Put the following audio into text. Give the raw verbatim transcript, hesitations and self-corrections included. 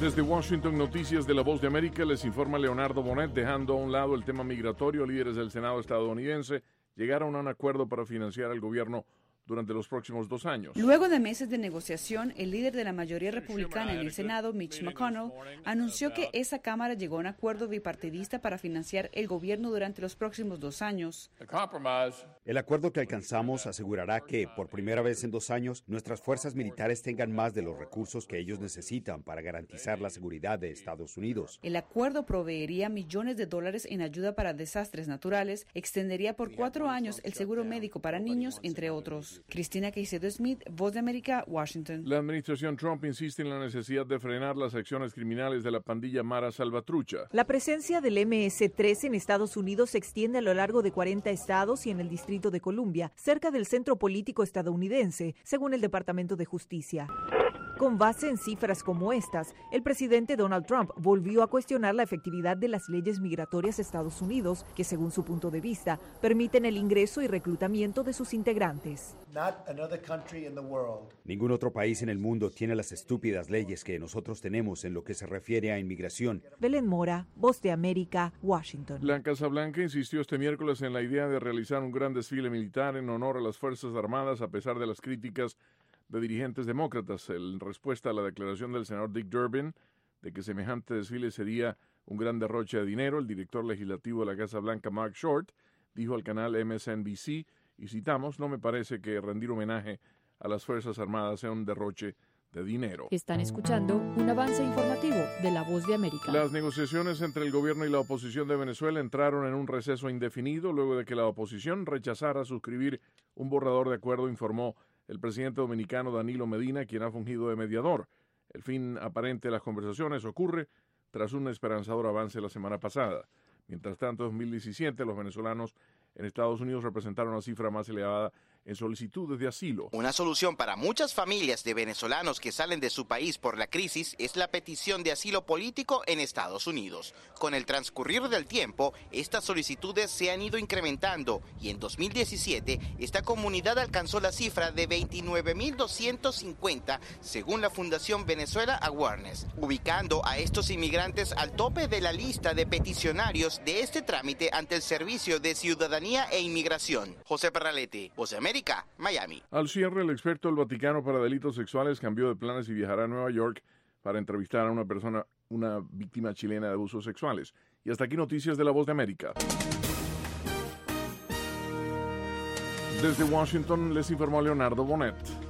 Desde Washington, Noticias de la Voz de América, les informa Leonardo Bonet. Dejando a un lado el tema migratorio, líderes del Senado estadounidense llegaron a un acuerdo para financiar al gobierno durante los próximos dos años. Luego de meses de negociación, el líder de la mayoría republicana en el Senado, Mitch McConnell, anunció que esa Cámara llegó a un acuerdo bipartidista para financiar el gobierno durante los próximos dos años. El acuerdo que alcanzamos asegurará que, por primera vez en dos años, nuestras fuerzas militares tengan más de los recursos que ellos necesitan para garantizar la seguridad de Estados Unidos. El acuerdo proveería millones de dólares en ayuda para desastres naturales, extendería por cuatro años el seguro médico para niños, entre otros. Cristina Caicedo Smith, Voz de América, Washington. La administración Trump insiste en la necesidad de frenar las acciones criminales de la pandilla Mara Salvatrucha. La presencia del eme ese tres en Estados Unidos se extiende a lo largo de cuarenta estados y en el Distrito de Columbia, cerca del centro político estadounidense, según el Departamento de Justicia. Con base en cifras como estas, el presidente Donald Trump volvió a cuestionar la efectividad de las leyes migratorias de Estados Unidos, que según su punto de vista, permiten el ingreso y reclutamiento de sus integrantes. Ningún otro país en el mundo tiene las estúpidas leyes que nosotros tenemos en lo que se refiere a inmigración. Belén Mora, Voz de América, Washington. La Casa Blanca insistió este miércoles en la idea de realizar un gran desfile militar en honor a las Fuerzas Armadas, a pesar de las críticas de dirigentes demócratas. En respuesta a la declaración del senador Dick Durbin de que semejante desfile sería un gran derroche de dinero, el director legislativo de la Casa Blanca, Mark Short, dijo al canal M S N B C, y citamos: "No me parece que rendir homenaje a las Fuerzas Armadas sea un derroche de dinero". Están escuchando un avance informativo de La Voz de América. Las negociaciones entre el gobierno y la oposición de Venezuela entraron en un receso indefinido luego de que la oposición rechazara suscribir un borrador de acuerdo, informó el presidente dominicano Danilo Medina, quien ha fungido de mediador. El fin aparente de las conversaciones ocurre tras un esperanzador avance la semana pasada. Mientras tanto, en dos mil diecisiete, los venezolanos en Estados Unidos representaron una cifra más elevada en solicitudes de asilo. Una solución para muchas familias de venezolanos que salen de su país por la crisis es la petición de asilo político en Estados Unidos. Con el transcurrir del tiempo, estas solicitudes se han ido incrementando y en dos mil diecisiete esta comunidad alcanzó la cifra de veintinueve mil doscientos cincuenta según la Fundación Venezuela Awareness, ubicando a estos inmigrantes al tope de la lista de peticionarios de este trámite ante el Servicio de Ciudadanía e Inmigración. José Parralete, Voz de América, Miami. Al cierre, el experto del Vaticano para delitos sexuales cambió de planes y viajará a Nueva York para entrevistar a una persona, una víctima chilena de abusos sexuales. Y hasta aquí Noticias de la Voz de América. Desde Washington les informó Leonardo Bonet.